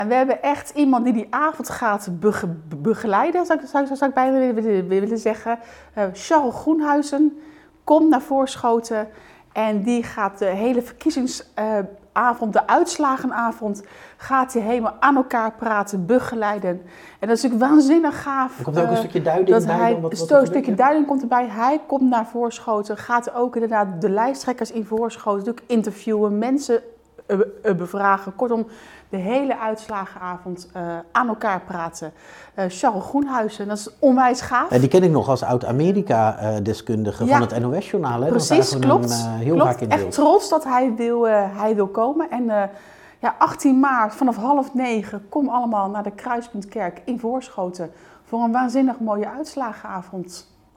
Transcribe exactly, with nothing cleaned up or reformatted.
En we hebben echt iemand die die avond gaat bege- begeleiden, zou ik, zou, zou ik bijna willen, willen, willen zeggen. Uh, Charles Groenhuizen komt naar Voorschoten en die gaat de hele verkiezingsavond, uh, de uitslagenavond, gaat hij helemaal aan elkaar praten, begeleiden. En dat is natuurlijk waanzinnig gaaf. Er komt ook een uh, stukje duiding dat bij. Hij, dan wat, wat een stukje duiding komt erbij. Hij komt naar Voorschoten, gaat ook inderdaad de lijsttrekkers in Voorschoten natuurlijk interviewen, mensen uh, uh, bevragen. Kortom, de hele uitslagenavond uh, aan elkaar praten. Uh, Charles Groenhuizen, dat is onwijs gaaf. Ja, die ken ik nog als oud-Amerika-deskundige ja, van het N O S-journaal. Hè? Precies, klopt. Hem, uh, heel klopt. vaak in Echt trots dat hij wil, uh, hij wil komen. En uh, ja, achttien maart vanaf half negen, kom allemaal naar de Kruispuntkerk in Voorschoten voor een waanzinnig mooie uitslagenavond.